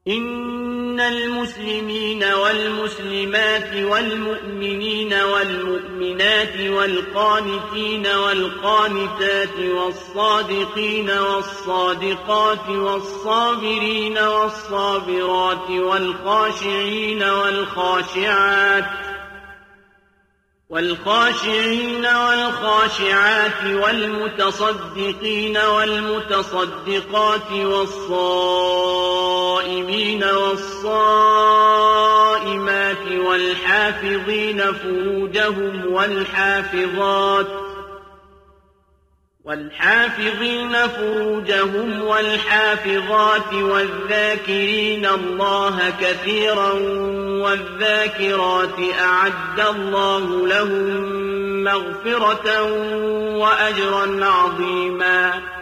إن المسلمين والمسلمات والمؤمنين والمؤمنات والقانتين والقانتات والصادقين والصادقات والصابرين والصابرات والخاشعين والخاشعات والمتصدقين والمتصدقات والصائمين والصائمات والحافظين فروجهم والحافظات والذاكرين الله كثيرا والذاكرات أعد الله لهم مغفرة وأجرا عظيما